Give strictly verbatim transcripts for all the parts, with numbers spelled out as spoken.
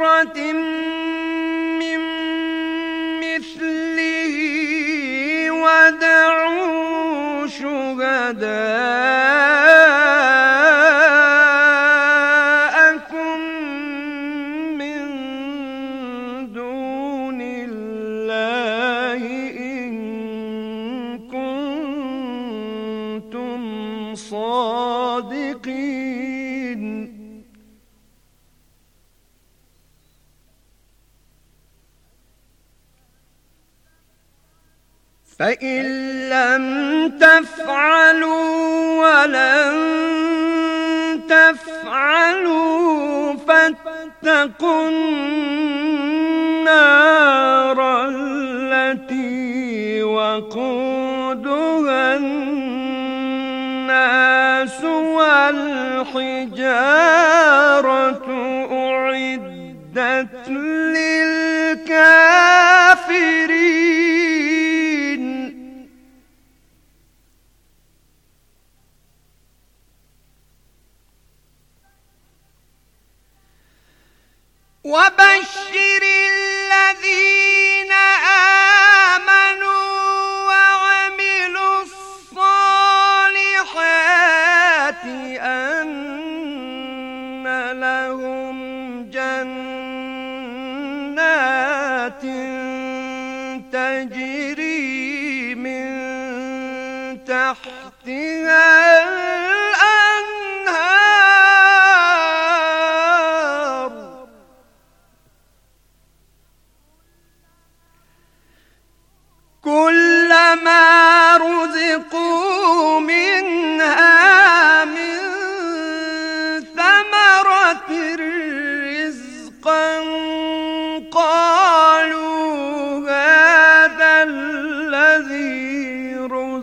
سورة من مثله وادعوا شهداءكم من دون الله إن كنتم صادقين. فإن لم تفعلوا ولن تفعلوا فاتقوا النار التي وقودها الناس والحجارة أعدت للكافرين. وبشر الذين آمنوا وعملوا الصالحات أن لهم جنات تجري من تحتها كلما رزقوا منها من ثمرة رزقا قالوا هذا الذي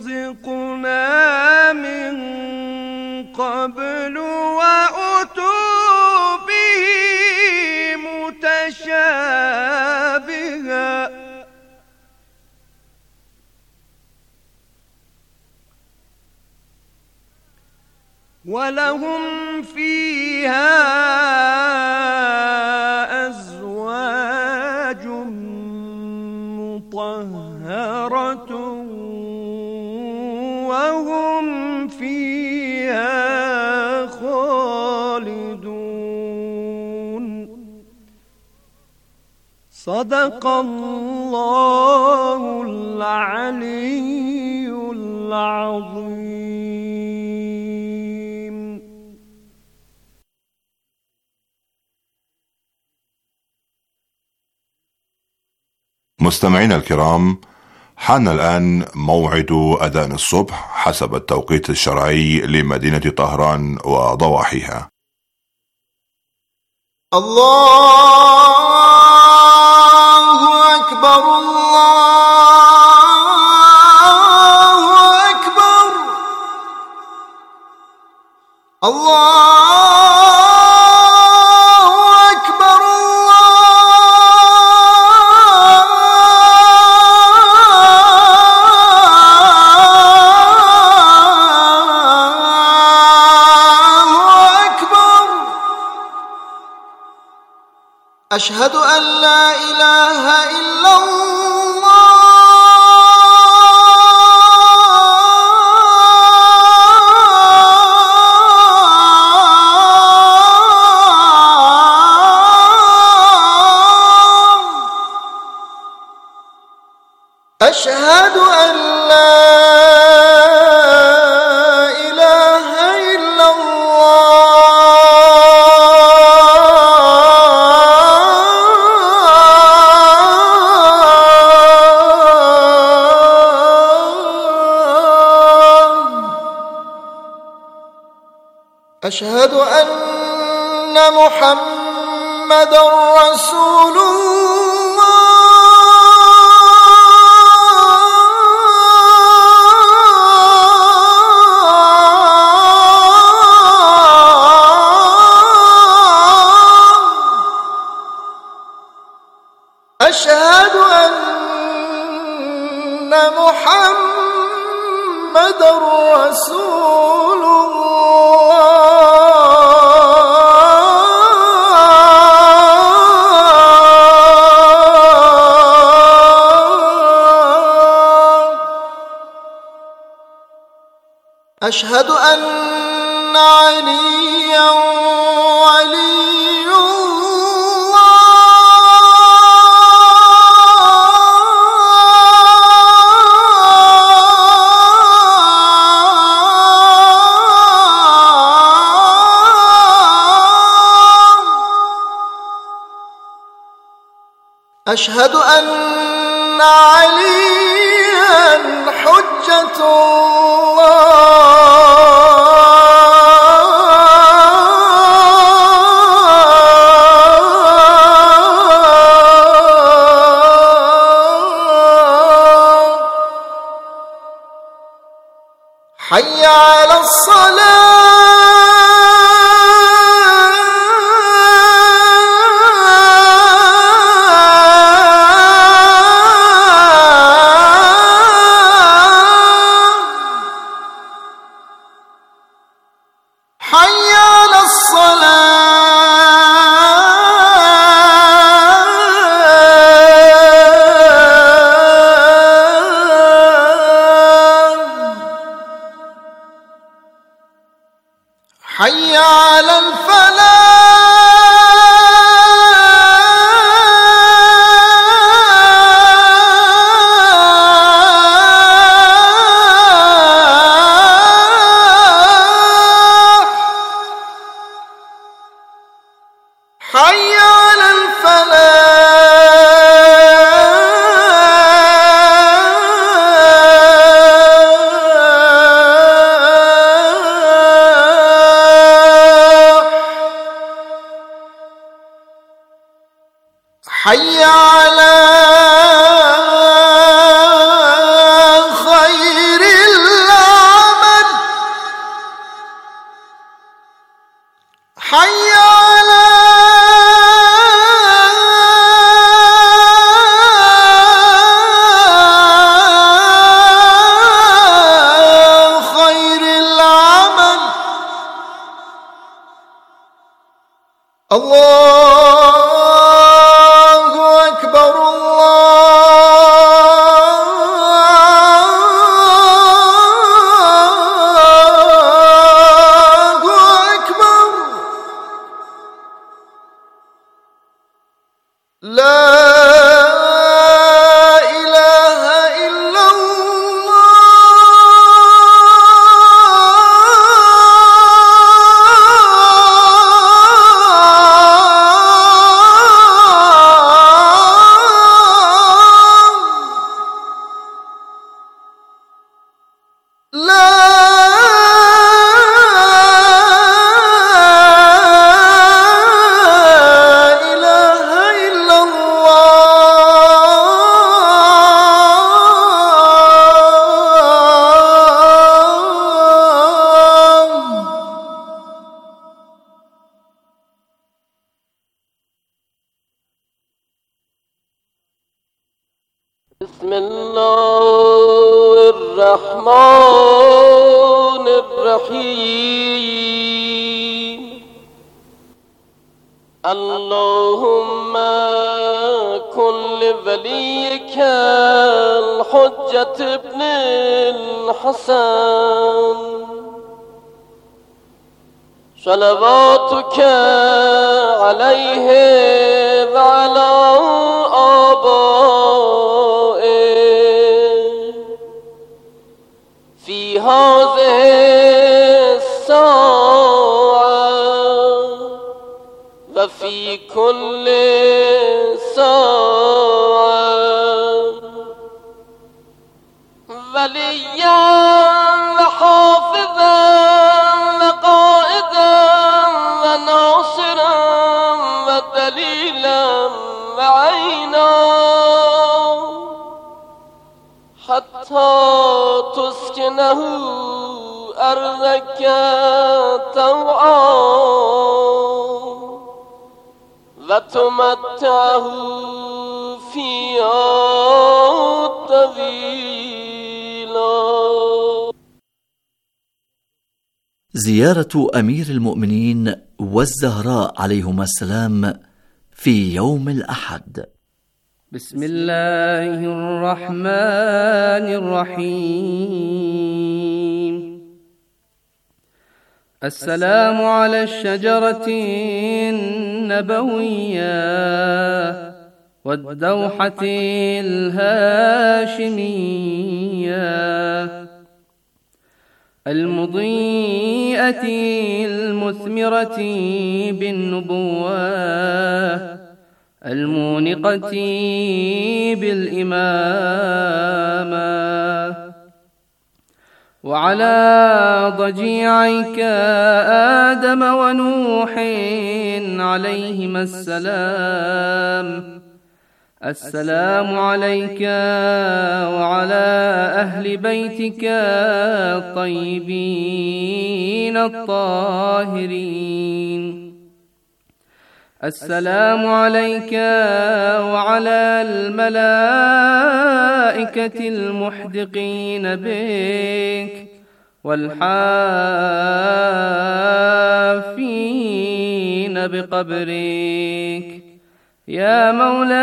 رزقنا من قبل وأتوا به متشابها ولهم فيها أزواج مطهرة وهم فيها خالدون. صدق الله العلي العظيم. مستمعينا الكرام، حان الآن موعد أذان الصبح حسب التوقيت الشرعي لمدينة طهران وضواحيها. الله أكبر الله أكبر الله أشهد أن لا إله إلا الله أشهد أن لا أشهد أن محمدًا رسول الله. أشهد أن محمدًا رسول الله. أشهد أن عليا ولي الله أشهد أن عليا حجة الله حي على الصلاة حي على الصلاة حي على الفلاح حي على الفلاح حي على خير العمل حي على خير العمل الله أكبر الله أكبر لا إله إلا الله لا إله إلا الله بسم الله الرحمن الرحيم اللهم كن لوليك الحجة ابن الحسن صلواتك عليه وعلى آبائه في هذه الساعة وفي كل ساعة وليا وحافظا وقائدا وناصرا ودليلا وعينا حتى تسكنه أرضك طوعا وتمتعه فيها طويلا. زيارة أمير المؤمنين والزهراء عليهما السلام في يوم الأحد. بسم الله الرحمن الرحيم. السلام على الشجرة النبوية والدوحة الهاشمية المضيئة المثمرة بالنبوة المونقة بالإمامة وعلى ضجيعيك آدم ونوح عليهما السلام. السلام عليك وعلى أهل بيتك الطيبين الطاهرين. السلام عليك وعلى الملائكة المحدقين بك والحافين بقبرك. يا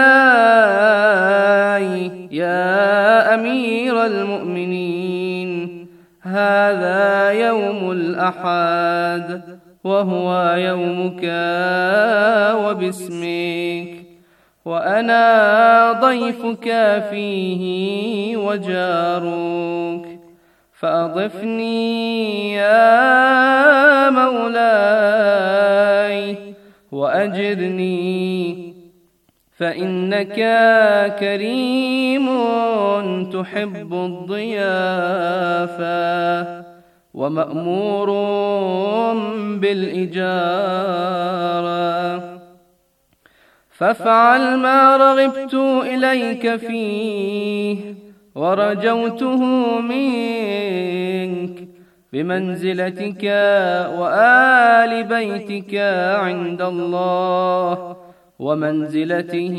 مولاي يا أمير المؤمنين، هذا يوم الأحد وهو يومك وباسمك، وأنا ضيفك فيه وجارك، فأضفني يا مولاي وأجرني، فإنك كريم تحب الضيافة ومأمور بالإجارة، فافعل ما رغبت إليك فيه ورجوته منك بمنزلتك وآل بيتك عند الله ومنزلته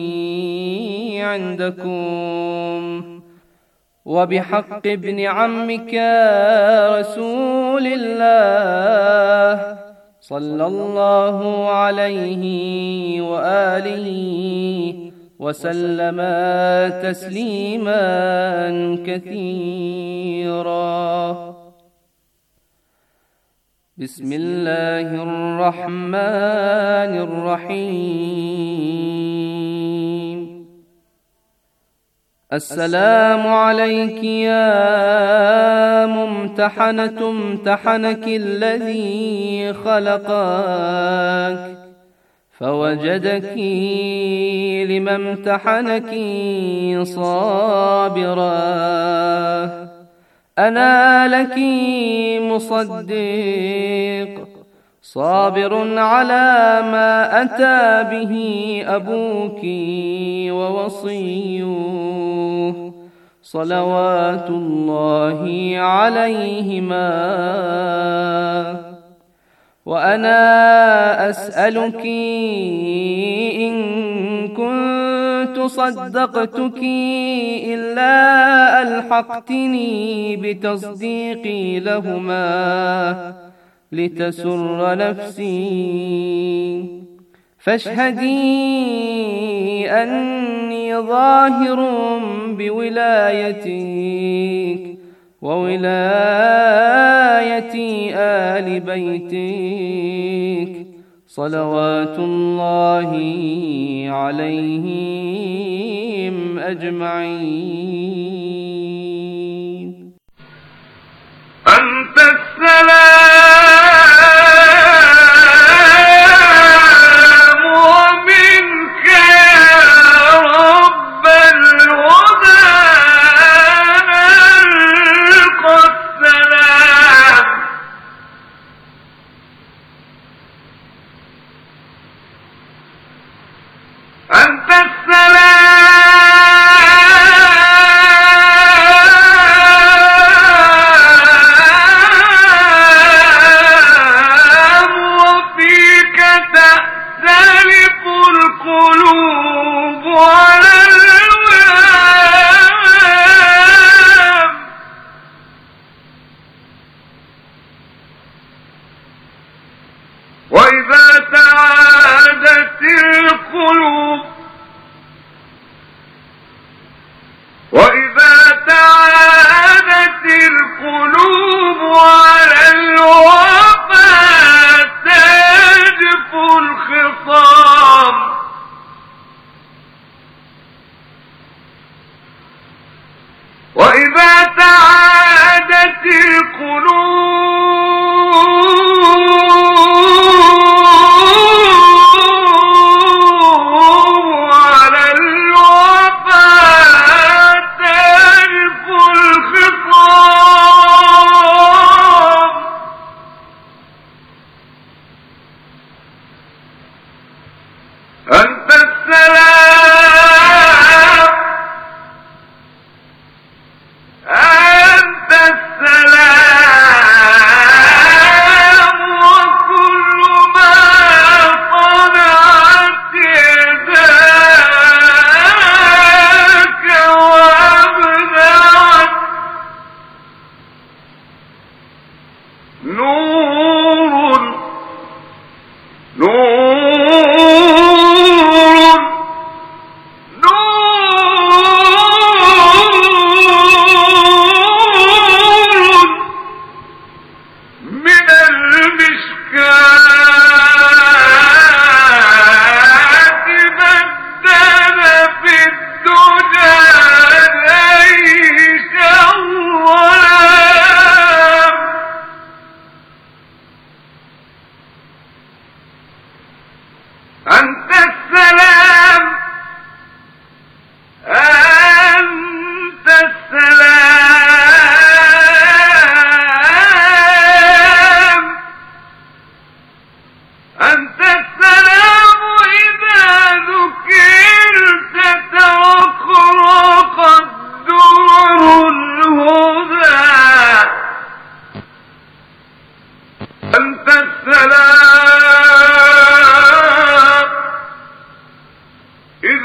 عندكم، وبحق ابن عمك رسول الله صلى الله عليه وآله وسلم تسليما كثيرا. بسم الله الرحمن الرحيم. السلام عليك يا ممتحنة امتحنك الذي خلقك فوجدك لما امتحنك صابرا. أنا لك مصدق صابر على ما أتى به أبوك ووصيه صلوات الله عليهما. وأنا أسألك إن كنت صدقتك إلا ألحقتني بتصديقي لهما لتسر نفسي، فاشهدي أني ظاهر بولايتك وولاية آل بيتك صلوات الله عليهم أجمعين. أنت السلام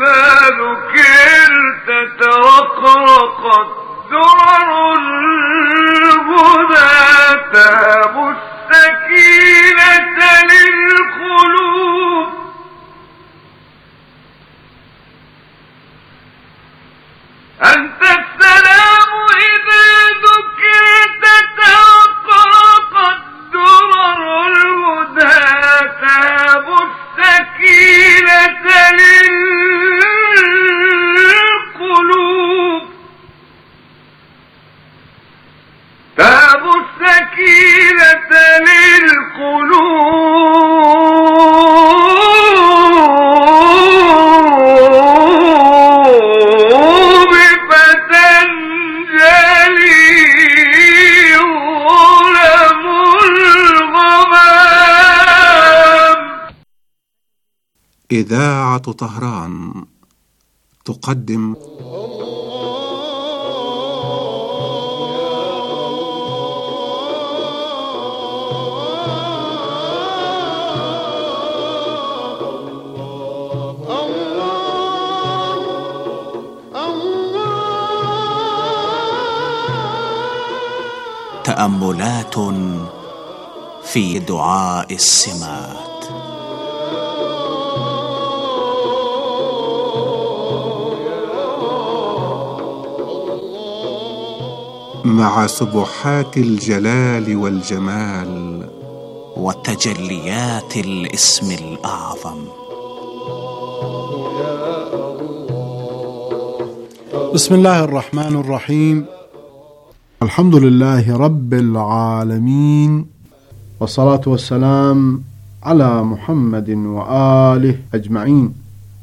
إذا ذكرت ترقرقت درر الهدى تهب السكينة للقلوب أنت السلام إذا ذكرت ترقرقت درر الهدى تهب السكينة للقلوب تهب السكينة للقلوب فتنجلي ظلم الغمام. إذاعة طهران تقدم تأملات في دعاء السمات. مع سبحات الجلال والجمال وتجليات الاسم الأعظم. بسم الله الرحمن الرحيم. الحمد لله رب العالمين، والصلاة والسلام على محمد وآله أجمعين.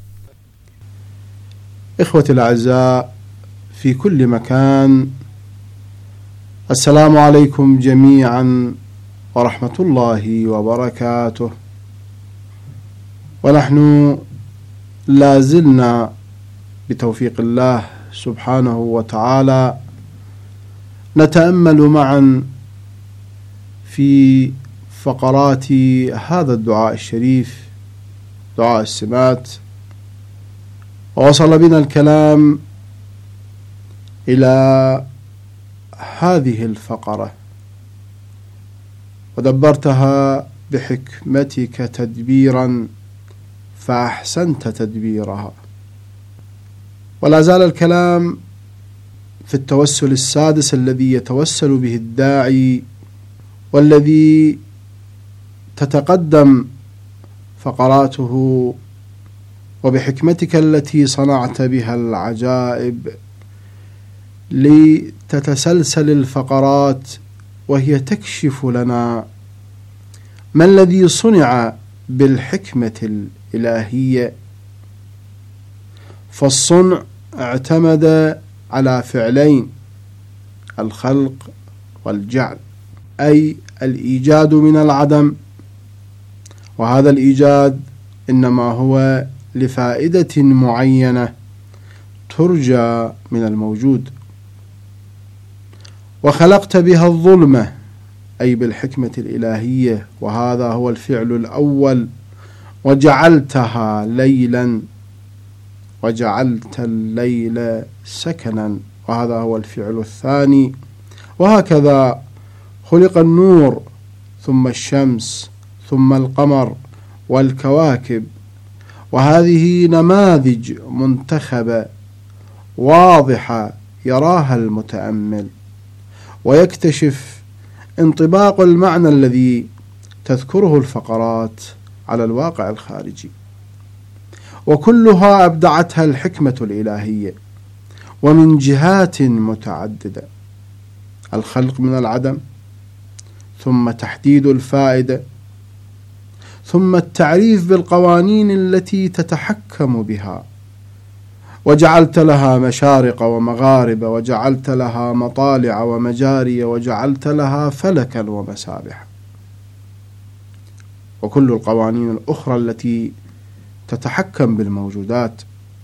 إخوتي الأعزاء في كل مكان، السلام عليكم جميعا ورحمة الله وبركاته. ونحن لازلنا بتوفيق الله سبحانه وتعالى نتأمل معا في فقرات هذا الدعاء الشريف، دعاء السمات. ووصل بنا الكلام إلى هذه الفقرة ودبرتها بحكمتك تدبيرا فأحسنت تدبيرها. ولا زال الكلام في التوسل السادس الذي يتوسل به الداعي، والذي تتقدم فقراته وبحكمتك التي صنعت بها العجائب لتتسلسل الفقرات وهي تكشف لنا ما الذي صنع بالحكمة الإلهية. فالصنع اعتمد على فعلين: الخلق والجعل، أي الإيجاد من العدم، وهذا الإيجاد إنما هو لفائدة معينة ترجى من الموجود. وخلقت بها الظلمة، أي بالحكمة الإلهية، وهذا هو الفعل الأول. وجعلتها ليلا، وجعلت الليل سكنا، وهذا هو الفعل الثاني. وهكذا خلق النور ثم الشمس ثم القمر والكواكب، وهذه نماذج منتخبة واضحة يراها المتأمل ويكتشف انطباق المعنى الذي تذكره الفقرات على الواقع الخارجي. وكلها أبدعتها الحكمة الإلهية ومن جهات متعددة: الخلق من العدم، ثم تحديد الفائدة، ثم التعريف بالقوانين التي تتحكم بها. وجعلت لها مشارق ومغارب، وجعلت لها مطالع ومجاري، وجعلت لها فلكا ومسابح، وكل القوانين الأخرى التي تتحكم بالموجودات.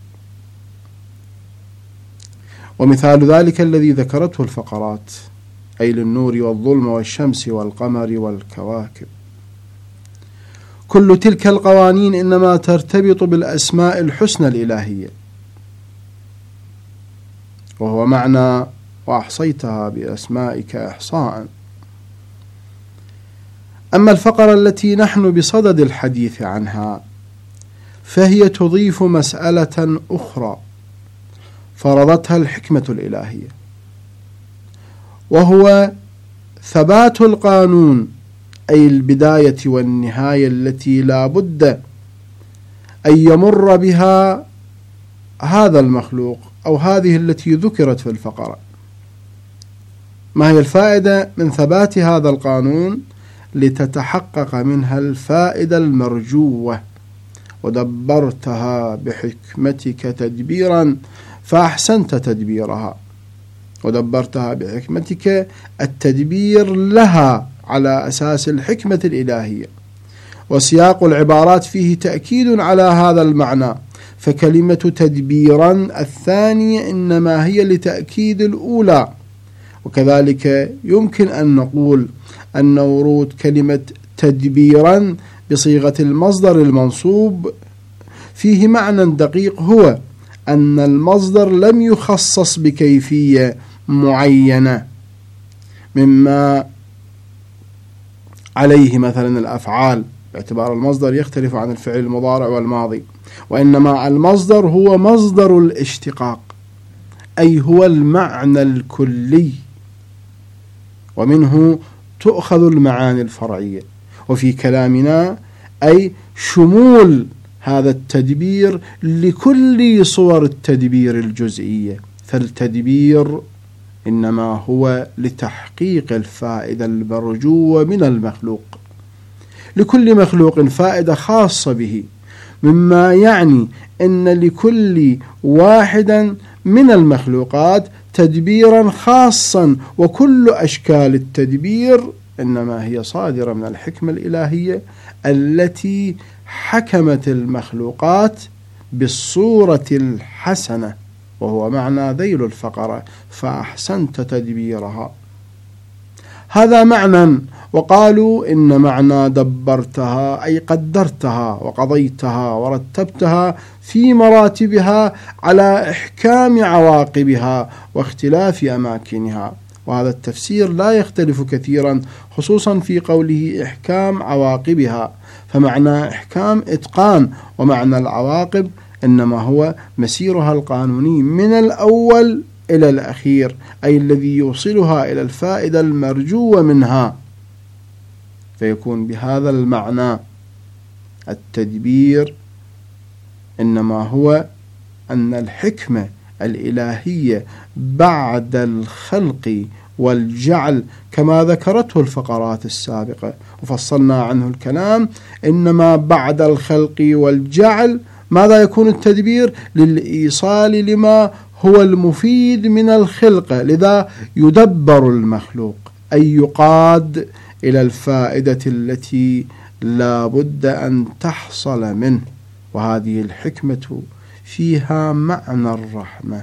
ومثال ذلك الذي ذكرته الفقرات، أي للنور والظلم والشمس والقمر والكواكب. كل تلك القوانين إنما ترتبط بالأسماء الحسنى الإلهية، وهو معنى وأحصيتها بأسمائك إحصاء. أما الفقرة التي نحن بصدد الحديث عنها فهي تضيف مسألة أخرى فرضتها الحكمة الإلهية، وهو ثبات القانون، أي البداية والنهاية التي لا بد أن يمر بها هذا المخلوق أو هذه التي ذكرت في الفقرة. ما هي الفائدة من ثبات هذا القانون؟ لتتحقق منها الفائدة المرجوة. ودبرتها بحكمتك تدبيرا فأحسنت تدبيرها. ودبرتها بحكمتك التدبير لها على أساس الحكمة الإلهية، وسياق العبارات فيه تأكيد على هذا المعنى، فكلمة تدبيرا الثانية إنما هي لتأكيد الأولى. وكذلك يمكن أن نقول أن ورود كلمة تدبيرا بصيغة المصدر المنصوب فيه معنى دقيق، هو أن المصدر لم يخصص بكيفية معينة مما عليه مثلا الأفعال، باعتبار المصدر يختلف عن الفعل المضارع والماضي، وإنما المصدر هو مصدر الاشتقاق، أي هو المعنى الكلي، ومنه تؤخذ المعاني الفرعية. وفي كلامنا أي شمول هذا التدبير لكل صور التدبير الجزئية، فالتدبير إنما هو لتحقيق الفائدة المرجوة من المخلوق، لكل مخلوق فائدة خاصة به، مما يعني أن لكل واحد من المخلوقات تدبيرا خاصا، وكل أشكال التدبير إنما هي صادرة من الحكمة الإلهية التي حكمت المخلوقات بالصورة الحسنة، وهو معنى ذيل الفقرة فأحسنت تدبيرها. هذا معنى. وقالوا إن معنى دبرتها أي قدرتها وقضيتها ورتبتها في مراتبها على إحكام عواقبها واختلاف أماكنها. وهذا التفسير لا يختلف كثيرا، خصوصا في قوله إحكام عواقبها، فمعنى إحكام إتقان، ومعنى العواقب إنما هو مسيرها القانوني من الأول إلى الأخير، أي الذي يوصلها إلى الفائدة المرجوة منها. فيكون بهذا المعنى التدبير إنما هو أن الحكمة الإلهية بعد الخلق والجعل كما ذكرته الفقرات السابقة وفصلنا عنه الكلام، إنما بعد الخلق والجعل ماذا يكون التدبير؟ للإيصال لما هو المفيد من الخلقة، لذا يدبر المخلوق أي يقاد إلى الفائدة التي لا بد أن تحصل منه. وهذه الحكمة فيها معنى الرحمة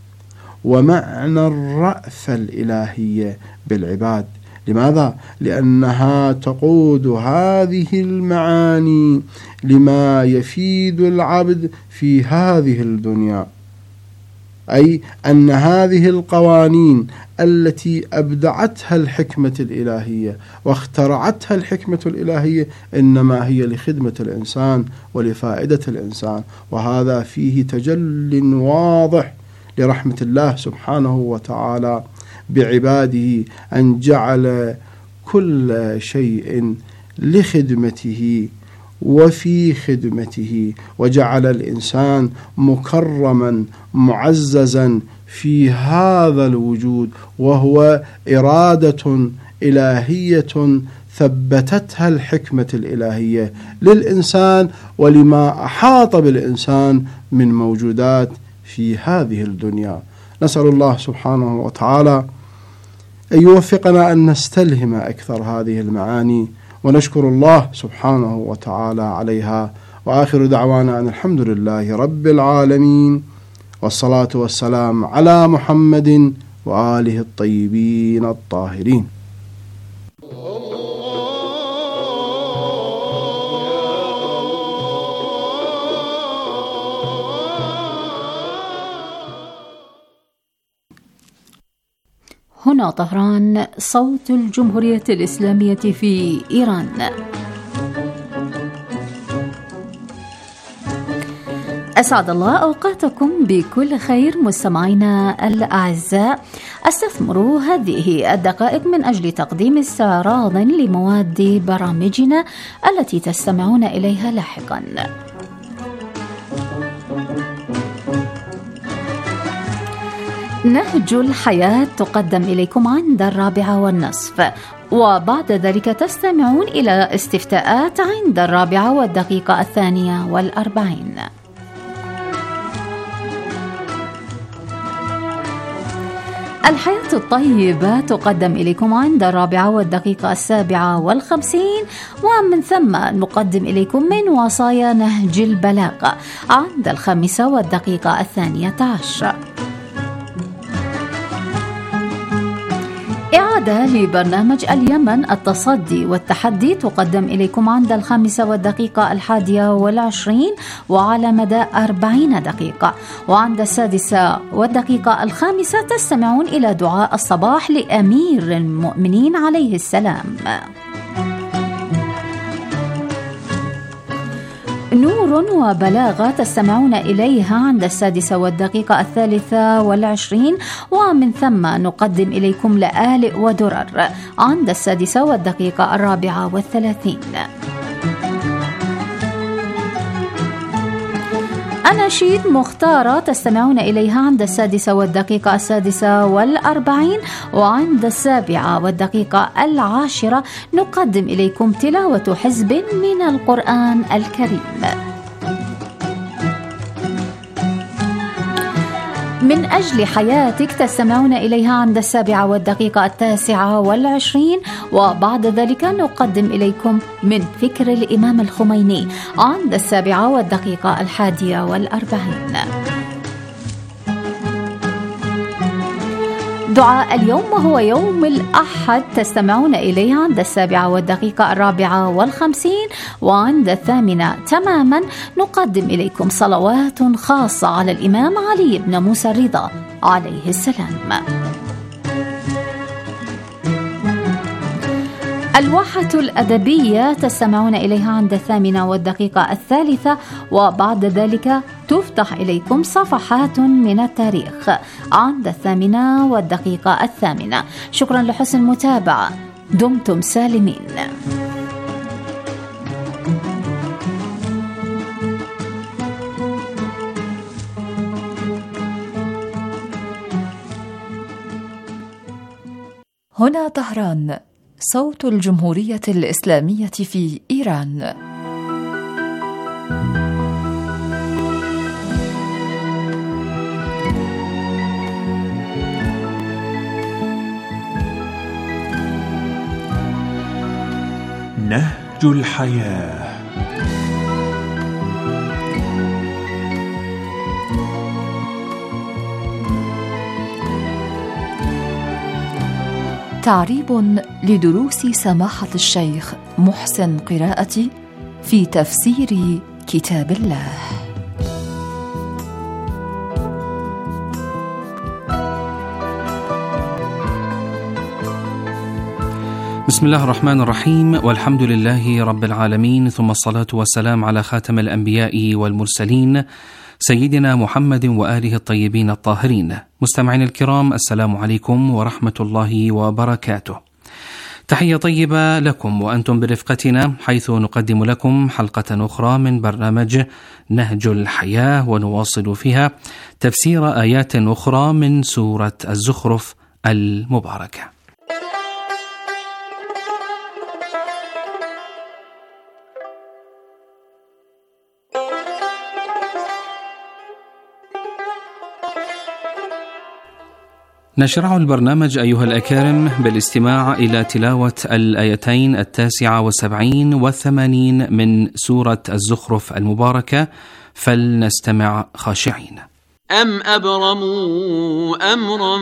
ومعنى الرأفة الإلهية بالعباد. لماذا؟ لأنها تقود هذه المعاني لما يفيد العبد في هذه الدنيا، أي أن هذه القوانين التي أبدعتها الحكمة الإلهية واخترعتها الحكمة الإلهية إنما هي لخدمة الإنسان ولفائدة الإنسان. وهذا فيه تجل واضح لرحمة الله سبحانه وتعالى بعباده، أن جعل كل شيء لخدمته وفي خدمته، وجعل الإنسان مكرما معززا في هذا الوجود، وهو إرادة إلهية ثبتتها الحكمة الإلهية للإنسان ولما أحاط بالإنسان من موجودات في هذه الدنيا. نسأل الله سبحانه وتعالى أن يوفقنا أن نستلهم أكثر هذه المعاني، ونشكر الله سبحانه وتعالى عليها. وآخر دعوانا أن الحمد لله رب العالمين، والصلاة والسلام على محمد وآله الطيبين الطاهرين. هنا طهران، صوت الجمهورية الإسلامية في إيران. أسعد الله أوقاتكم بكل خير مستمعينا الأعزاء. استثمروا هذه الدقائق من أجل تقديم استعراض لمواد برامجنا التي تستمعون إليها لاحقا. نهج الحياة تقدم إليكم عند الرابعة والنصف، وبعد ذلك تستمعون إلى استفتاءات عند الرابعة والدقيقة الثانية والأربعين. الحياة الطيبة تقدم إليكم عند الرابعة والدقيقة السابعة والخمسين، ومن ثم نقدم إليكم من وصايا نهج البلاغة عند الخامسة والدقيقة الثانية عشر. إعادة لبرنامج اليمن التصدي والتحدي تقدم إليكم عند الخامسة والدقيقة الحادية والعشرين وعلى مدى أربعين دقيقة، وعند السادسة والدقيقة الخامسة تستمعون إلى دعاء الصباح لأمير المؤمنين عليه السلام. نور وبلاغة تستمعون إليها عند السادسة والدقيقة الثالثة والعشرين، ومن ثم نقدم إليكم لآلئ ودرر عند السادسة والدقيقة الرابعة والثلاثين. أناشيد مختارة تستمعون إليها عند السادسة والدقيقة السادسة والأربعين، وعند السابعة والدقيقة العاشرة نقدم إليكم تلاوة حزب من القرآن الكريم. من أجل حياتك تستمعون إليها عند السابعة والدقيقة التاسعة والعشرين، وبعد ذلك نقدم إليكم من فكر الإمام الخميني عند السابعة والدقيقة الحادية والأربعين. دعاء اليوم وهو يوم الأحد تستمعون إليه عند السابعة والدقيقة الرابعة والخمسين، وعند الثامنة تماما نقدم إليكم صلوات خاصة على الإمام علي بن موسى الرضا عليه السلام. الواحة الأدبية تستمعون إليها عند الثامنة والدقيقة الثالثة، وبعد ذلك تفتح إليكم صفحات من التاريخ عند الثامنة والدقيقة الثامنة. شكرا لحسن المتابعة، دمتم سالمين. هنا طهران، صوت الجمهورية الإسلامية في إيران. نهج الحياة. تعريب لدروس سماحة الشيخ محسن قراءتي في تفسير كتاب الله. بسم الله الرحمن الرحيم، والحمد لله رب العالمين، ثم الصلاة والسلام على خاتم الأنبياء والمرسلين سيدنا محمد وآله الطيبين الطاهرين. مستمعين الكرام، السلام عليكم ورحمة الله وبركاته. تحية طيبة لكم وأنتم برفقتنا، حيث نقدم لكم حلقة أخرى من برنامج نهج الحياة، ونواصل فيها تفسير آيات أخرى من سورة الزخرف المباركة. نشرع البرنامج أيها الأكارم بالاستماع إلى تلاوة الآيتين التاسعة والسبعين والثمانين من سورة الزخرف المباركة، فلنستمع خاشعين. أم أبرموا أمرا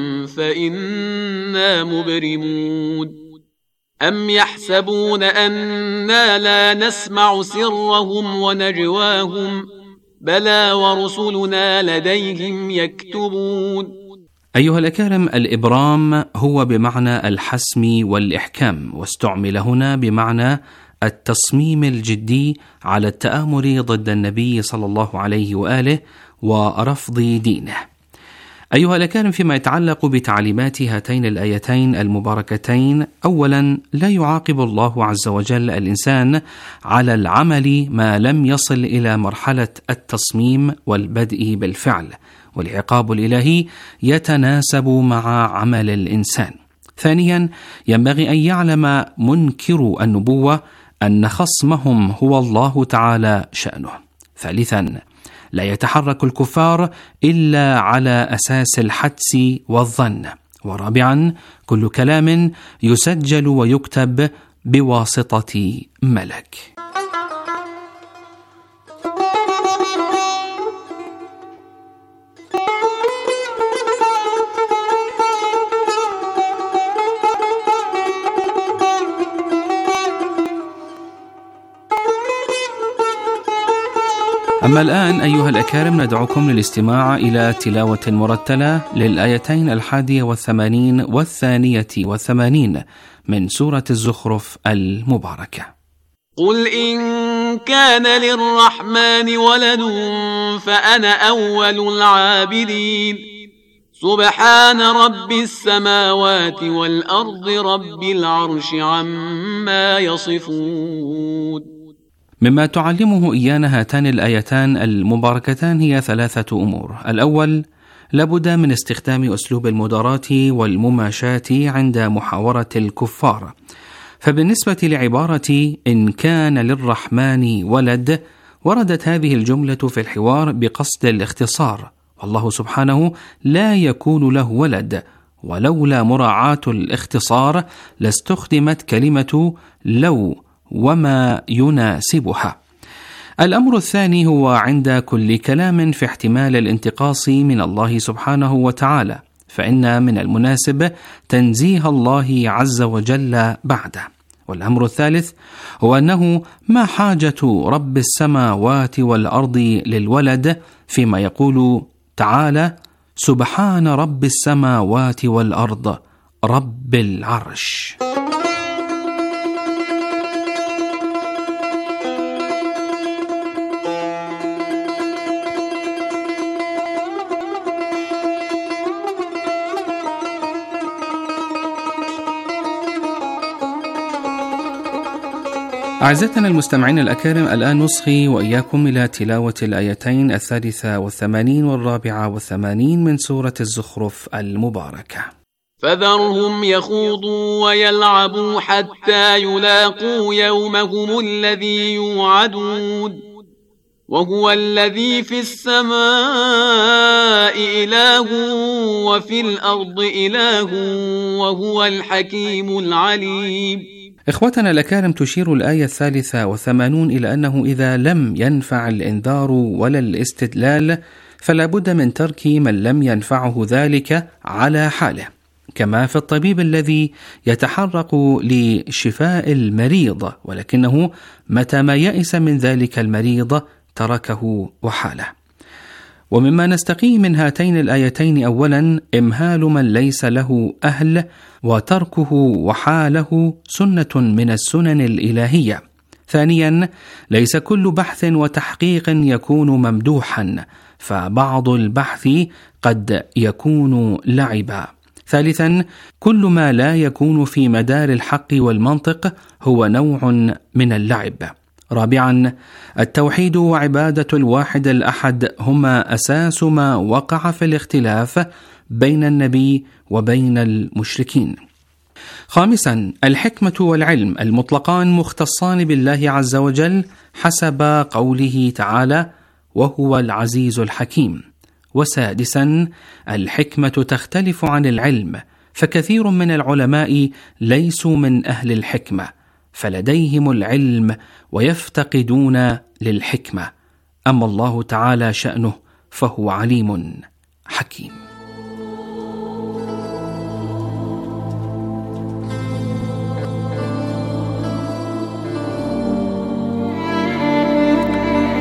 فإنا مبرمون أم يحسبون أنا لا نسمع سرهم ونجواهم بلى ورسلنا لديهم يكتبون أيها الأكارم، الإبرام هو بمعنى الحسم والإحكام، واستعمل هنا بمعنى التصميم الجدي على التآمر ضد النبي صلى الله عليه وآله ورفض دينه. أيها الأكارم، فيما يتعلق بتعليمات هاتين الآيتين المباركتين، أولا لا يعاقب الله عز وجل الإنسان على العمل ما لم يصل إلى مرحلة التصميم والبدء بالفعل، والعقاب الإلهي يتناسب مع عمل الإنسان. ثانيا، ينبغي أن يعلم منكر النبوة أن خصمهم هو الله تعالى شأنه. ثالثا، لا يتحرك الكفار إلا على أساس الحدس والظن. ورابعا، كل كلام يسجل ويكتب بواسطة ملك. أما الآن أيها الأكارم، ندعوكم للاستماع إلى تلاوة مرتلة للآيتين الحادية والثمانين والثانية والثمانين من سورة الزخرف المباركة. قل إن كان للرحمن ولد فأنا أول العابدين سبحان رب السماوات والأرض رب العرش عما يصفون. مما تعلمه إيانا هاتان الآيتان المباركتان هي ثلاثة أمور. الأول، لابد من استخدام أسلوب المداراة والمماشاة عند محاورة الكفار. فبالنسبة لعبارة إن كان للرحمن ولد، وردت هذه الجملة في الحوار بقصد الاختصار، والله سبحانه لا يكون له ولد، ولولا مراعاة الاختصار لاستخدمت كلمة لو وما يناسبها. الأمر الثاني هو عند كل كلام في احتمال الانتقاص من الله سبحانه وتعالى، فإن من المناسب تنزيه الله عز وجل بعده. والأمر الثالث هو أنه ما حاجة رب السماوات والأرض للولد، فيما يقول تعالى سبحان رب السماوات والأرض رب العرش. أعزتنا المستمعين الأكارم، الآن نصغي وإياكم إلى تلاوة الآيتين الثالثة والثمانين والرابعة والثمانين من سورة الزخرف المباركة. فذرهم يخوضوا ويلعبوا حتى يلاقوا يومهم الذي يوعدون وهو الذي في السماء إله وفي الأرض إله وهو الحكيم العليم. إخوتنا الأكارم، تشير الآية الثالثة والثمانون إلى أنه إذا لم ينفع الإنذار ولا الاستدلال فلا بد من ترك من لم ينفعه ذلك على حاله، كما في الطبيب الذي يتحرق لشفاء المريض، ولكنه متى ما يئس من ذلك المريض تركه وحاله. ومما نستقي من هاتين الآيتين أولا إمهال من ليس له أهل، وتركه وحاله سنة من السنن الإلهية. ثانيا، ليس كل بحث وتحقيق يكون ممدوحا، فبعض البحث قد يكون لعبا. ثالثا، كل ما لا يكون في مدار الحق والمنطق هو نوع من اللعب. رابعا، التوحيد وعبادة الواحد الأحد هما أساس ما وقع في الاختلاف بين النبي وبين المشركين. خامسا، الحكمة والعلم المطلقان مختصان بالله عز وجل حسب قوله تعالى وهو العزيز الحكيم. وسادسا، الحكمة تختلف عن العلم، فكثير من العلماء ليسوا من أهل الحكمة، فلديهم العلم ويفتقدون للحكمة، أما الله تعالى شأنه فهو عليم حكيم.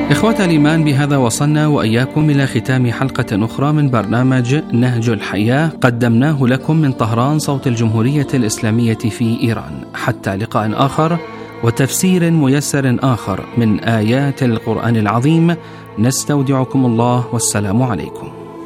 إخوة الإيمان، بهذا وصلنا وإياكم إلى ختام حلقة أخرى من برنامج نهج الحياة قدمناه لكم من طهران صوت الجمهورية الإسلامية في إيران. حتى لقاء آخر وتفسير ميسر آخر من آيات القرآن العظيم، نستودعكم الله والسلام عليكم.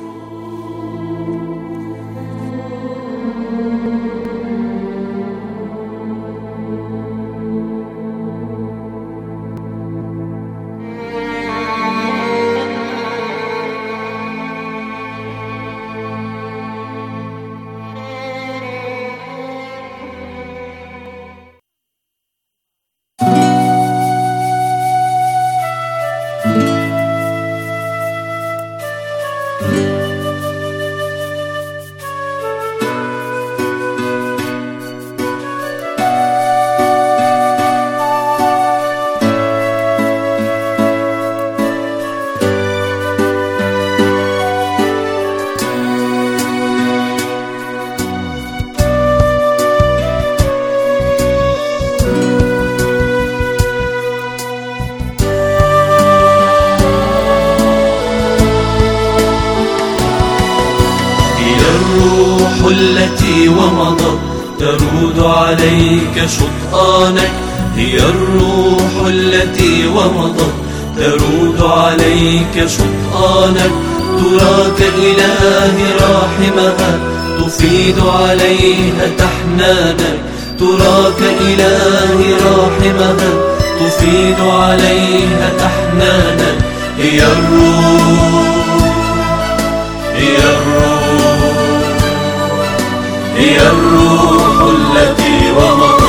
التي ومضت ترود عليك شطآنك، هي الروح التي ومضت ترود عليك شطآنك، تراك إلهي راحمها تفيد عليها تحنانك، تراك إلهي راحمها تفيد عليها تحنانك، هي الروح هي الروح هي الروح التي ومضت.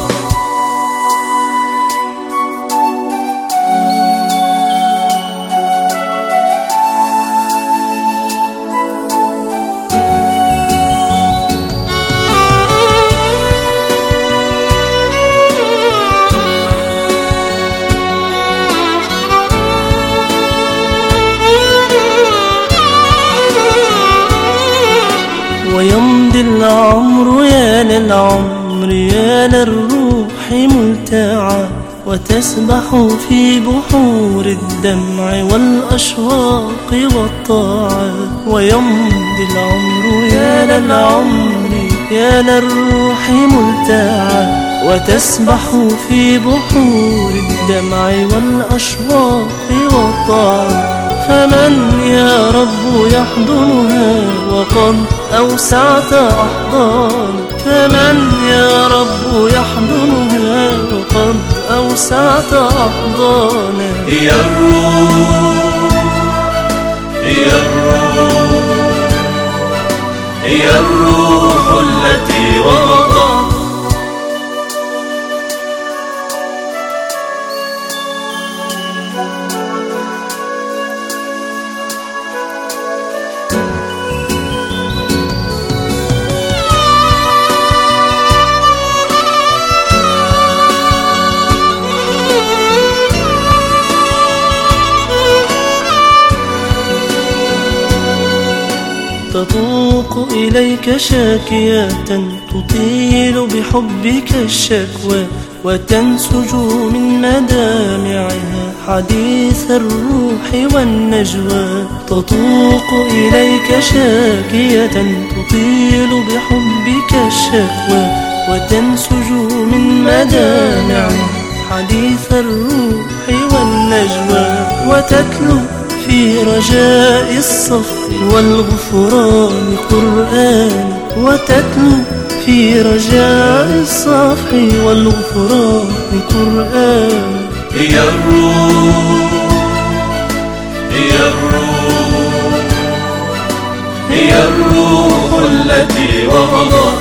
ويمضي العمر يا للعمر يا للروح ملتعى، وتسبح في بحور الدمع والأشواق والطاعة. ويمضي العمر يا للعمر يا للروح ملتعى، وتسبح في بحور الدمع والأشواق والطاعة. فمن يا رب يحضنها وقد أوسعت أحضان، فمن يا رب يحضنها وقد أوسعت أحضان. هي الروح هي الروح هي الروح التي ومضت. تطوق إليك شاكية تطيل بحبك الشكوى، وتنسج من مدامعها حديث الروح والنجوى. تطوق إليك شاكية تطيل بحبك الشكوى، وتنسج من مدامعها حديث الروح والنجوى. وتتلو في رجاء الصف والغفران قرآن، وتتلو في رجاء الصف والغفران قرآن. هي الروح هي الروح هي الروح التي ومضت.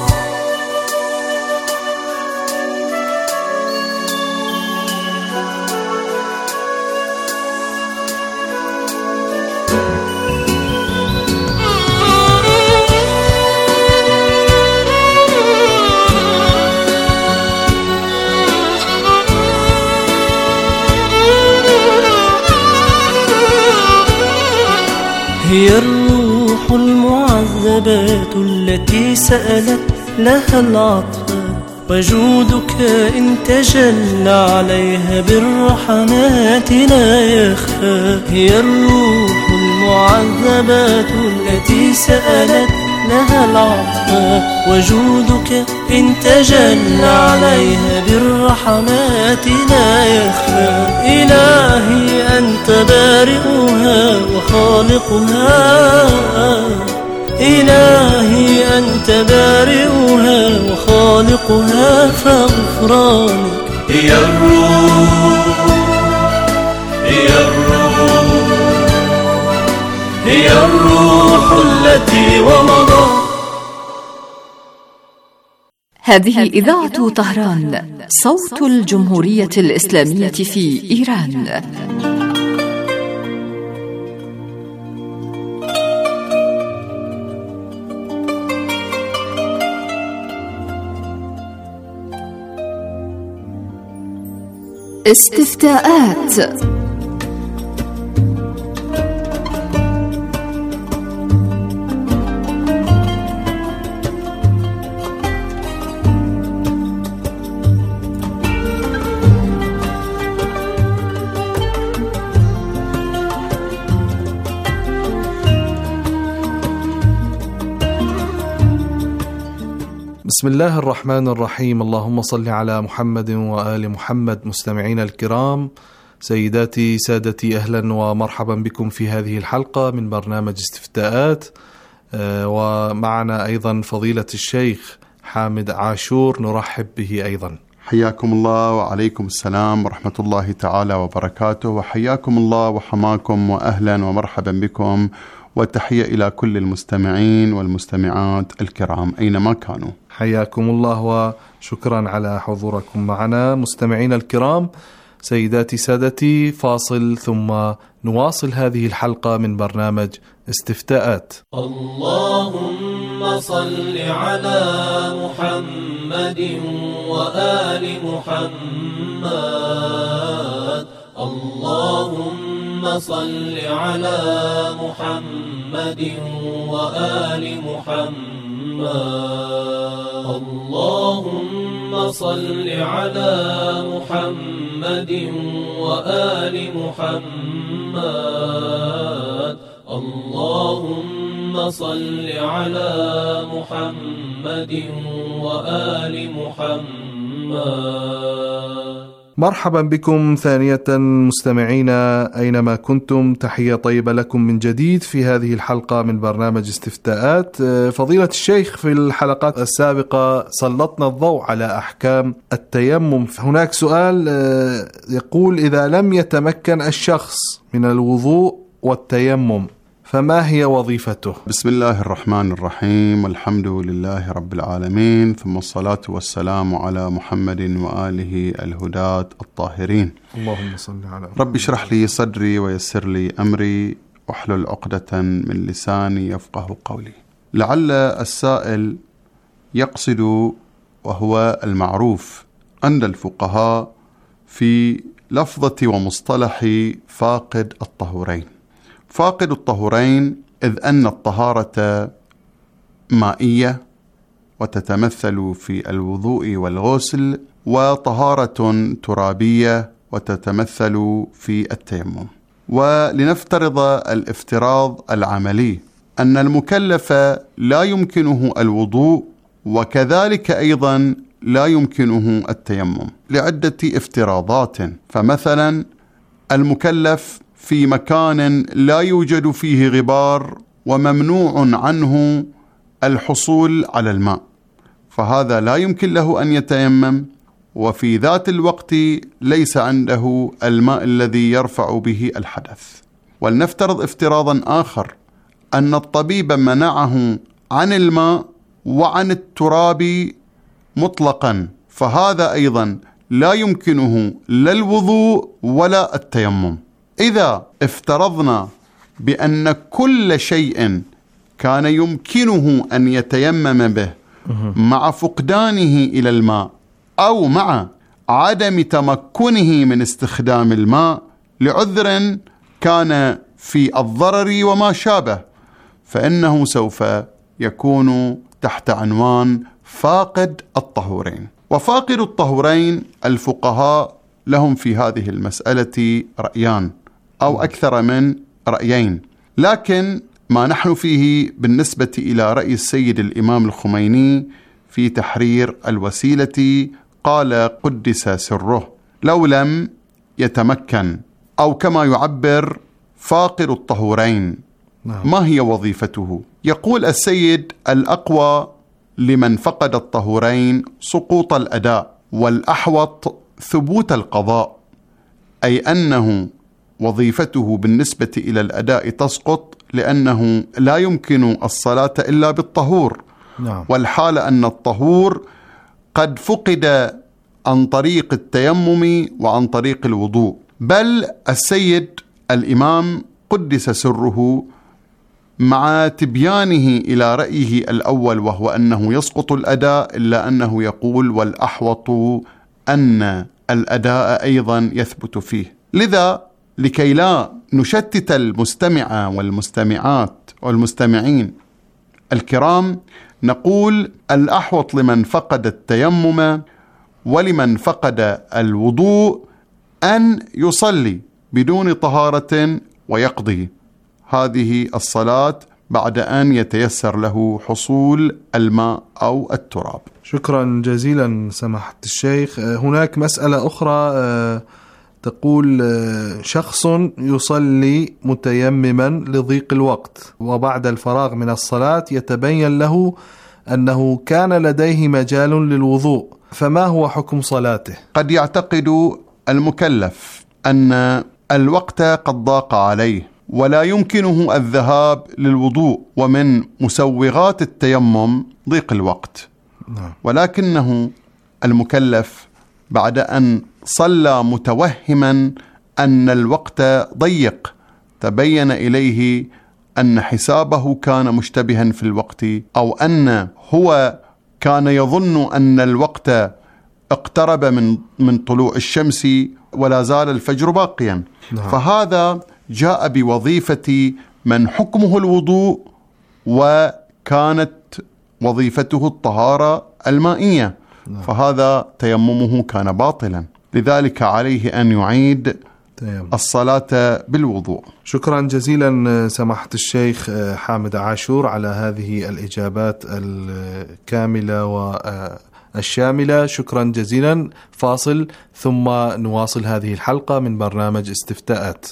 هي الروح المعذبات التي سألت لها العطف، وجودك إن تجلى عليها بالرحمات لا يخفى. هي الروح المعذبات التي سألت لها العفاء، وجودك إن تجلى عليها بالرحمات لا يخفى. إلهي أنت بارئها وخالقها، إلهي أنت بارئها وخالقها، فغفرانك هي الروح، هي الروح، هي الروح التي ومضت. هذه إذاعة طهران، صوت الجمهورية الإسلامية في إيران. استفتاءات. بسم الله الرحمن الرحيم. اللهم صل على محمد وآل محمد. مستمعينا الكرام، سيداتي سادتي، أهلا ومرحبا بكم في هذه الحلقة من برنامج استفتاءات، ومعنا أيضا فضيلة الشيخ حامد عاشور، نرحب به أيضا. حياكم الله وعليكم السلام ورحمة الله تعالى وبركاته، وحياكم الله وحماكم وأهلا ومرحبا بكم، وتحية إلى كل المستمعين والمستمعات الكرام أينما كانوا. حياكم الله وشكرا على حضوركم معنا. مستمعين الكرام، سيداتي سادتي، فاصل ثم نواصل هذه الحلقة من برنامج استفتاءات. اللهم صل على محمد وآل محمد. اللهم صل على محمد وآل محمد. اللهم صل على محمد وآل محمد. اللهم صل على محمد وآل محمد. مرحبا بكم ثانية مستمعينا أينما كنتم، تحية طيبة لكم من جديد في هذه الحلقة من برنامج استفتاءات. فضيلة الشيخ، في الحلقات السابقة سلطنا الضوء على أحكام التيمم. هناك سؤال يقول: إذا لم يتمكن الشخص من الوضوء والتيمم فما هي وظيفته؟ بسم الله الرحمن الرحيم، والحمد لله رب العالمين، ثم الصلاة والسلام على محمد وآله الهداة الطاهرين. اللهم صل على رب اشرح لي صدري ويسر لي أمري واحلل عقدة من لساني يفقه قولي. لعل السائل يقصد، وهو المعروف عند الفقهاء في لفظة ومصطلح فاقد الطهورين. فاقد الطهورين إذ أن الطهارة مائية وتتمثل في الوضوء والغسل، وطهارة ترابية وتتمثل في التيمم. ولنفترض الافتراض العملي أن المكلف لا يمكنه الوضوء، وكذلك أيضا لا يمكنه التيمم لعدة افتراضات. فمثلا المكلف في مكان لا يوجد فيه غبار وممنوع عنه الحصول على الماء، فهذا لا يمكن له أن يتيمم، وفي ذات الوقت ليس عنده الماء الذي يرفع به الحدث. ولنفترض افتراضا آخر أن الطبيب منعه عن الماء وعن التراب مطلقا، فهذا أيضا لا يمكنه لا الوضوء ولا التيمم. إذا افترضنا بأن كل شيء كان يمكنه أن يتيمم به مع فقدانه إلى الماء أو مع عدم تمكنه من استخدام الماء لعذر كان في الضرر وما شابه، فإنه سوف يكون تحت عنوان فاقد الطهورين. وفاقد الطهورين الفقهاء لهم في هذه المسألة رأيان أو أكثر من رأيين، لكن ما نحن فيه بالنسبة إلى رأي السيد الإمام الخميني في تحرير الوسيلة قال قدس سره لو لم يتمكن، أو كما يعبر فاقد الطهورين ما هي وظيفته؟ يقول السيد الأقوى لمن فقد الطهورين سقوط الأداء، والأحوط ثبوت القضاء، أي أنه وظيفته بالنسبة إلى الأداء تسقط لأنه لا يمكن الصلاة إلا بالطهور. نعم. والحال أن الطهور قد فقد عن طريق التيمم وعن طريق الوضوء، بل السيد الإمام قدس سره مع تبيانه إلى رأيه الأول وهو أنه يسقط الأداء، إلا أنه يقول والأحوط أن الأداء أيضا يثبت فيه. لذا لكي لا نشتت المستمع والمستمعات والمستمعين الكرام نقول الأحوط لمن فقد التيمم ولمن فقد الوضوء أن يصلي بدون طهارة ويقضي هذه الصلاة بعد أن يتيسر له حصول الماء أو التراب. شكرا جزيلا سماحة الشيخ. هناك مسألة أخرى تقول شخص يصلي متيمما لضيق الوقت، وبعد الفراغ من الصلاة يتبين له أنه كان لديه مجال للوضوء، فما هو حكم صلاته؟ قد يعتقد المكلف أن الوقت قد ضاق عليه ولا يمكنه الذهاب للوضوء، ومن مسوغات التيمم ضيق الوقت. ولكنه المكلف بعد أن صلى متوهما أن الوقت ضيق تبين إليه أن حسابه كان مشتبها في الوقت، أو أن هو كان يظن أن الوقت اقترب من من طلوع الشمس ولا زال الفجر باقيا. نعم. فهذا جاء بوظيفة من حكمه الوضوء وكانت وظيفته الطهارة المائية. نعم. فهذا تيممه كان باطلا، لذلك عليه أن يعيد تيمم. الصلاة بالوضوء. شكرا جزيلا سماحة الشيخ حامد عاشور على هذه الإجابات الكاملة والشاملة. شكرا جزيلا. فاصل ثم نواصل هذه الحلقة من برنامج استفتاءات.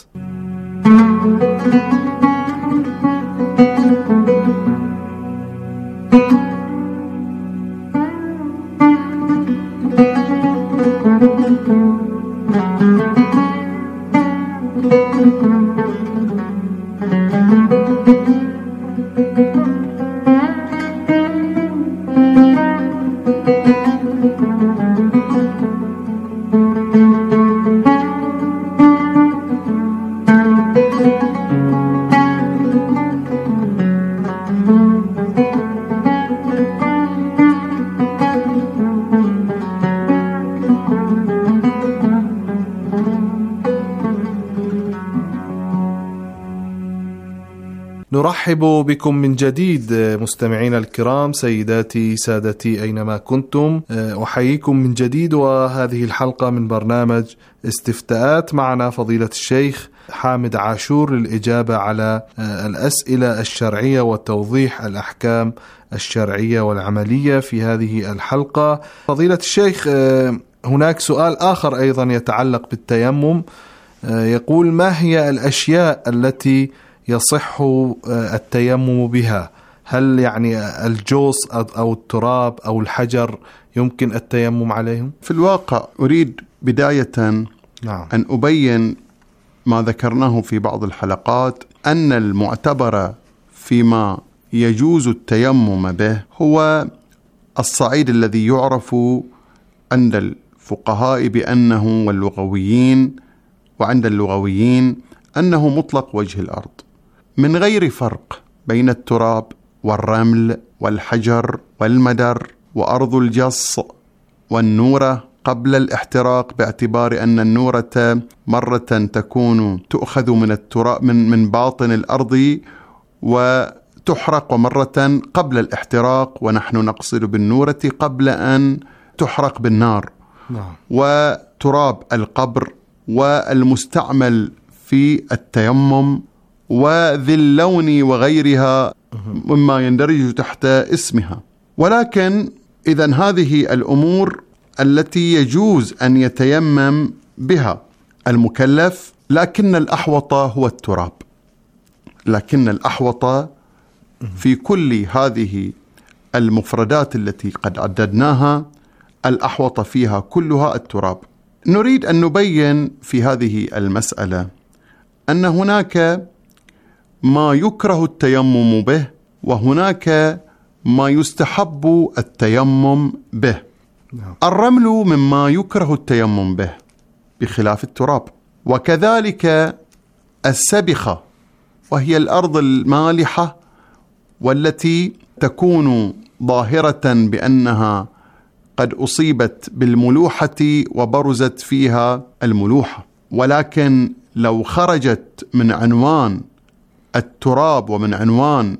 نرحب بكم من جديد مستمعينا الكرام، سيداتي سادتي أينما كنتم، أحييكم من جديد وهذه الحلقة من برنامج استفتاءات. معنا فضيلة الشيخ حامد عاشور للإجابة على الأسئلة الشرعية وتوضيح الأحكام الشرعية والعملية في هذه الحلقة. فضيلة الشيخ، هناك سؤال آخر أيضا يتعلق بالتيمم، يقول ما هي الأشياء التي يصح التيمم بها؟ هل يعني الجوص أو التراب أو الحجر يمكن التيمم عليهم؟ في الواقع أريد بداية نعم. أن أبين ما ذكرناه في بعض الحلقات، أن المعتبر فيما يجوز التيمم به هو الصعيد الذي يعرف عند الفقهاء بأنه واللغويين وعند اللغويين أنه مطلق وجه الأرض، من غير فرق بين التراب والرمل والحجر والمدر وأرض الجص والنورة قبل الاحتراق، باعتبار أن النورة مرة تكون تؤخذ من التراب من من باطن الأرض وتحرق، ومرة قبل الاحتراق، ونحن نقصد بالنورة قبل أن تحرق بالنار، نعم. وتراب القبر، والمستعمل في التيمم، وذي اللون وغيرها مما يندرج تحت اسمها. ولكن إذن هذه الأمور التي يجوز أن يتيمم بها المكلف، لكن الأحوط هو التراب. لكن الأحوط في كل هذه المفردات التي قد عددناها، الأحوط فيها كلها التراب. نريد أن نبين في هذه المسألة أن هناك ما يكره التيمم به، وهناك ما يستحب التيمم به. الرمل مما يكره التيمم به بخلاف التراب، وكذلك السبخة، وهي الأرض المالحة والتي تكون ظاهرة بأنها قد أصيبت بالملوحة وبرزت فيها الملوحة، ولكن لو خرجت من عنوان التراب ومن عنوان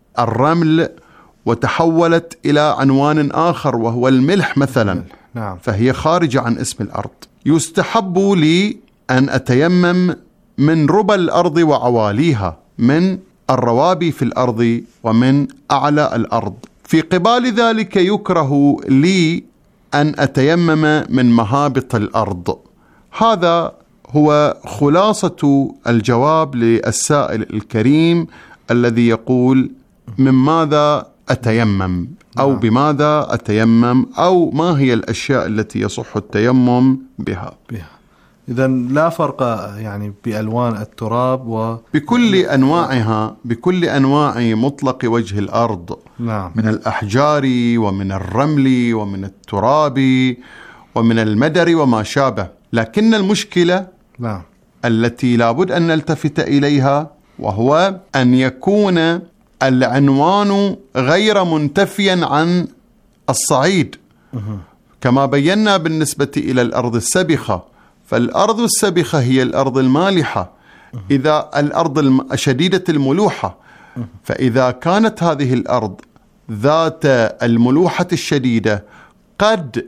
الرمل وتحولت إلى عنوان آخر وهو الملح مثلا، نعم. فهي خارجة عن اسم الأرض. يستحب لي أن أتيمم من ربى الأرض وعواليها، من الروابي في الأرض ومن أعلى الأرض. في قبال ذلك يكره لي أن أتيمم من مهابط الأرض. هذا هو خلاصة الجواب للسائل الكريم الذي يقول من ماذا أتيمم، أو بماذا أتيمم، أو ما هي الأشياء التي يصح التيمم بها. بها. إذن لا فرق يعني بألوان التراب و بكل أنواعها، بكل أنواع مطلق وجه الأرض، نعم. من الأحجار ومن الرمل ومن التراب ومن المدر وما شابه. لكن المشكلة نعم. التي لابد أن نلتفت إليها، وهو أن يكون العنوان غير منتفيا عن الصعيد، كما بينا بالنسبة إلى الأرض السبخة. فالأرض السبخة هي الأرض المالحة، إذا الأرض شديدة الملوحة، فإذا كانت هذه الأرض ذات الملوحة الشديدة قد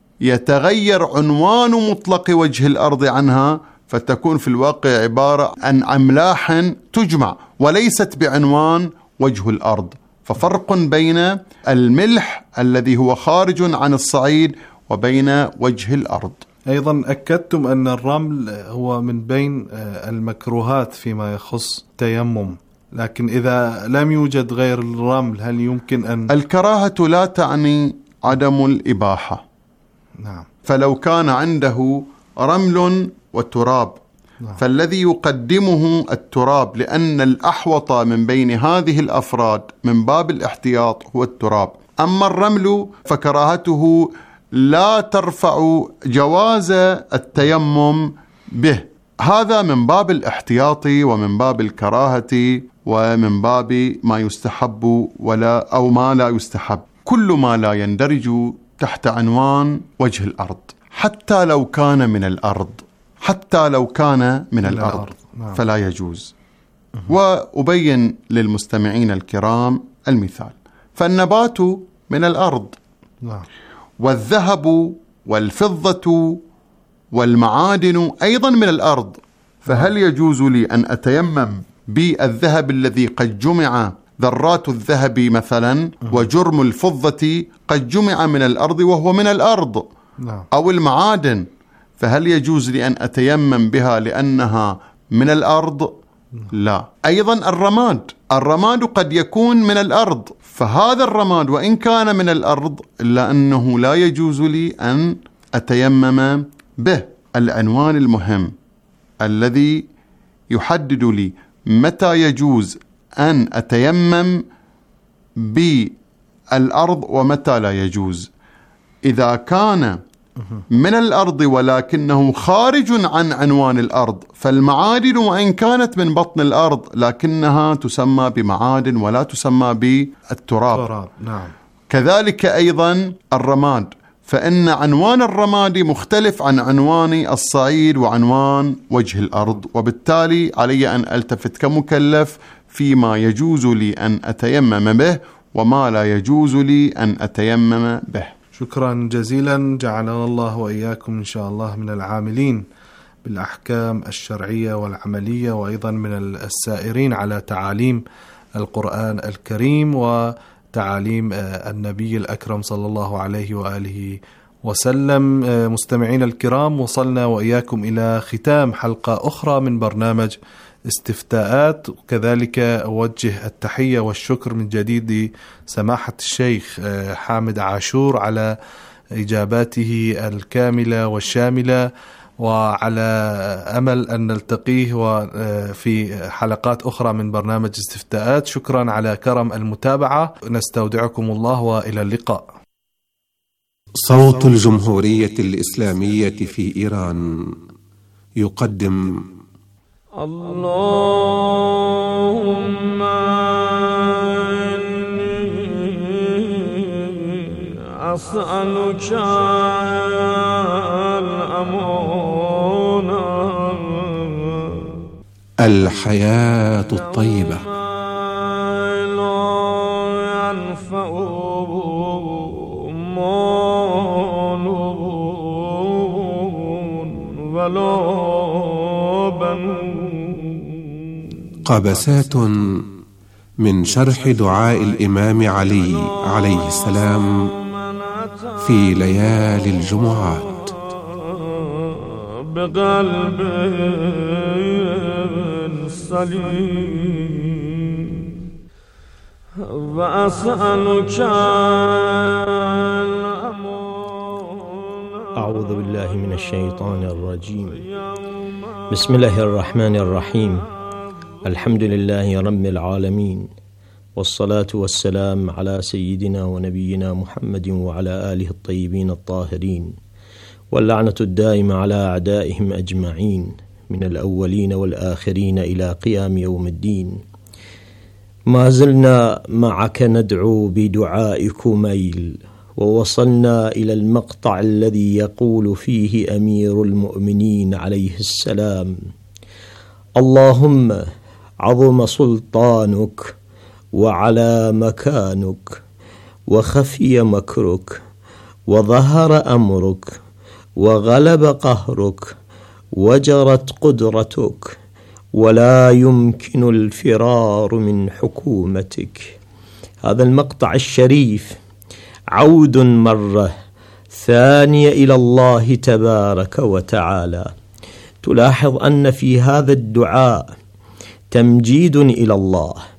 يتغير عنوان مطلق وجه الأرض عنها، فتكون في الواقع عبارة عن أملاح تجمع وليست بعنوان وجه الأرض. ففرق بين الملح الذي هو خارج عن الصعيد وبين وجه الأرض. أيضا أكدتم أن الرمل هو من بين المكروهات فيما يخص التيمم، لكن إذا لم يوجد غير الرمل هل يمكن أن... الكراهة لا تعني عدم الإباحة. نعم. فلو كان عنده رمل وتراب، نعم. فالذي يقدمه التراب، لأن الأحوط من بين هذه الأفراد من باب الاحتياط هو التراب. أما الرمل فكراهته لا ترفع جواز التيمم به. هذا من باب الاحتياط ومن باب الكراهة ومن باب ما يستحب ولا أو ما لا يستحب. كل ما لا يندرج تحت عنوان وجه الأرض، حتى لو كان من الأرض، حتى لو كان من الأرض فلا يجوز. وأبين للمستمعين الكرام المثال. فالنبات من الأرض، والذهب والفضة والمعادن أيضا من الأرض، فهل يجوز لي أن أتيمم بالذهب الذي قد جمع ذرات الذهب مثلا وجرم الفضة قد جمع من الأرض وهو من الأرض، أو المعادن، فهل يجوز لي أن أتيمم بها لأنها من الأرض؟ لا. أيضا الرماد، الرماد قد يكون من الأرض، فهذا الرماد وإن كان من الأرض إلا أنه لا يجوز لي أن أتيمم به. العنوان المهم الذي يحدد لي متى يجوز أن أتيمم بالأرض ومتى لا يجوز. إذا كان من الأرض ولكنه خارج عن عنوان الأرض، فالمعادن وإن كانت من بطن الأرض لكنها تسمى بمعادن ولا تسمى بالتراب. نعم. كذلك أيضا الرماد، فإن عنوان الرماد مختلف عن عنوان الصعيد وعنوان وجه الأرض، وبالتالي علي أن ألتفت كمكلف فيما يجوز لي أن أتيمم به وما لا يجوز لي أن أتيمم به. شكرا جزيلا، جعلنا الله وإياكم إن شاء الله من العاملين بالأحكام الشرعية والعملية، وأيضا من السائرين على تعاليم القرآن الكريم وتعاليم النبي الأكرم صلى الله عليه وآله وسلم. مستمعين الكرام، وصلنا وإياكم إلى ختام حلقة أخرى من برنامج استفتاءات، وكذلك أوجه التحية والشكر من جديد لسماحة الشيخ حامد عاشور على إجاباته الكاملة والشاملة، وعلى أمل أن نلتقيه في حلقات أخرى من برنامج استفتاءات. شكرا على كرم المتابعة، نستودعكم الله وإلى اللقاء. صوت الجمهورية الإسلامية في إيران يقدم اللهم إني أسألك الأمان، الحياة الطيبة، لا ينفع مال ولا بنون. قبسات من شرح دعاء الإمام علي عليه السلام في ليالي الجمعات. بقلب سليم وأسألك أعوذ بالله من الشيطان الرجيم. بسم الله الرحمن الرحيم. الحمد لله رب العالمين، والصلاة والسلام على سيدنا ونبينا محمد وعلى آله الطيبين الطاهرين، واللعنة الدائمة على أعدائهم أجمعين من الأولين والآخرين إلى قيام يوم الدين. ما زلنا معك ندعو بدعاء كميل، ووصلنا إلى المقطع الذي يقول فيه أمير المؤمنين عليه السلام: اللهم عظم سلطانك وعلى مكانك وخفي مكرك وظهر أمرك وغلب قهرك وجرت قدرتك، ولا يمكن الفرار من حكومتك. هذا المقطع الشريف عود مرة ثانية إلى الله تبارك وتعالى. تلاحظ أن في هذا الدعاء تمجيد إلى الله